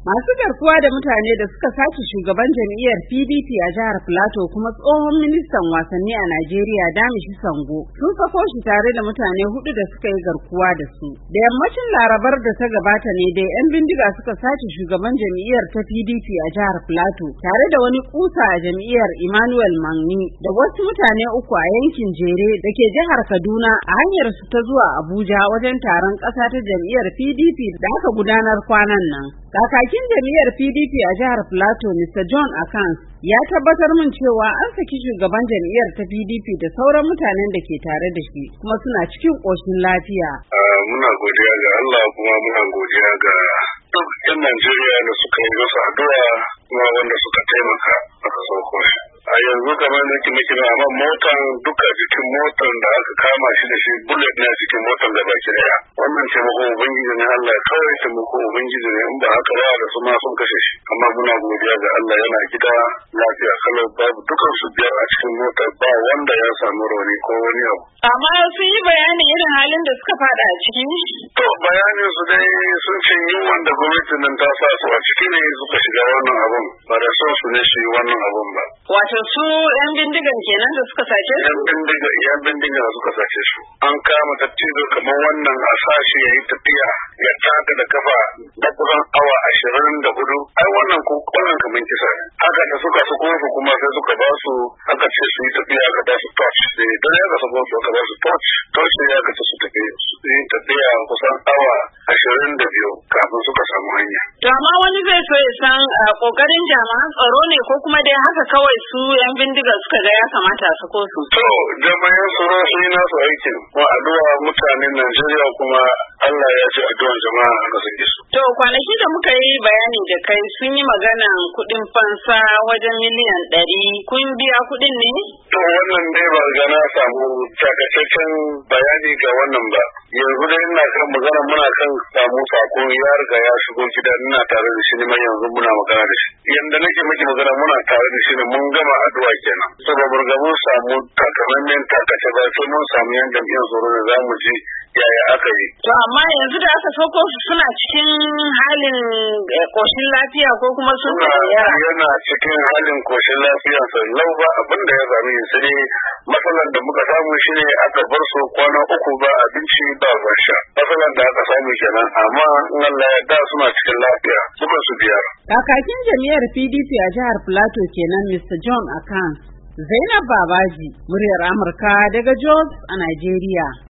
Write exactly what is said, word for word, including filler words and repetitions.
Masu garkuwa da mutane da suka sace shugaban jam'iyyar P D P a jihar Plateau kuma tsohon ministan wasanni a Najeriya Damishi Sango sun sako shi tare da mutane hudu da suka yi garkuwa da su. Da yammacin Larabar da ta gabata ne dai 'yan bindiga suka sace shugaban jam'iyyar ta P D P a jihar Plateau tare da wani kusa a jam'iyyar Emmanuel Magni da wasu mutane uku a yankin Jere da ke jihar Kaduna a hanyar su ta zuwa Abuja wajen taron ƙasa ta jam'iyyar P D P da aka gudanar kwanan nan. Kakakin jam'iyyar P D P a jihar Plateau Mister John Akans ya tabbatar min cewa an saki shugaban jam'iyyar ta P D P da sauran mutanen da ke tare da shi kuma suna cikin ƙoshin lafiya. Muna godiya ga Allah kuma muna godiya ga duk 'yan Najeriya da suka yi masa addu'a kuma wanda suka taimaka aka sauko shi. A yanzu kamar da ke miki amma motan duka jikin motan da aka kama shi da shi bullet ne a jikin motan da baki daya. Wannan taimako ubangiji ne Allah ya kawai taimako ubangiji ne in ba haka ba da su ma sun kashe shi. Amma muna godiya ga Allah yana gida lafiya kalau babu dukan su biyar a cikin motar ba wanda ya samu rauni ko wani abu. Amma sun yi bayanin irin halin da suka fada a ciki. To bayanin su dai sun ce yin wanda gwamnatin nan ta sa su a ciki ne suka shiga wannan abun ba da son su ne shi wannan abun ba. Wato su 'yan bindigan kenan da suka sace su? 'Yan bindiga 'yan bindiga da suka sace su. An kama dattijo kamar wannan a sashi ya yi tafiya ya taka da kafa da kusan awa ashirin da hudu. Ai wannan ko wannan kamar kisa ne. Haka da suka su su kuma sai suka ba su aka ce su yi tafiya aka ba su torch. Sai dan ya ka sako su aka ba su torch. Torch ne ya kace su tafi su yi tafiya kusan awa ashirin da biyu kafin suka samu hanya. To amma wani zai so ya san kokarin jami'an tsaro ne ko kuma dai haka kawai su 'yan bindiga suka ga ya kamata su ko su. To jami'an tsaro sun yi nasu aikin kuma addu'a mutanen Najeriya kuma Allah ya ce addu'an jama'a aka sake su. To kwanaki da muka yi bayani da kai sun yi magana kuɗin fansa wajen miliyan ɗari kun biya kuɗin ne? To wannan dai ba ga na samu takaitaccen bayani ga wannan ba. Yanzu dai ina kan magana muna kan samu sako ya riga ya shigo gida ina tare da shi ne mai yanzu muna magana da shi. Yanda nake miki magana muna tare da shi ne mun gama addu'a kenan. Saboda ga mun samu takamaiman takace ba sai mun samu yan jam'iyyar tsaro da zamu ji yaya aka yi. To amma yanzu da aka sauko su suna cikin halin koshin lafiya ko kuma sun yara? Yana cikin halin koshin lafiya sai lau ba abin da ya sami su ne matsalar da muka samu shi ne aka bar su kwana uku ba abinci ba ruwan sha. Matsalar da aka samu kenan amma in Allah ya da suna cikin lafiya suka su biyar. Kakakin jam'iyyar P D P a jihar Plateau kenan Mister John Akans. Zainab Babaji, muryar Amurka daga Jos a Najeriya.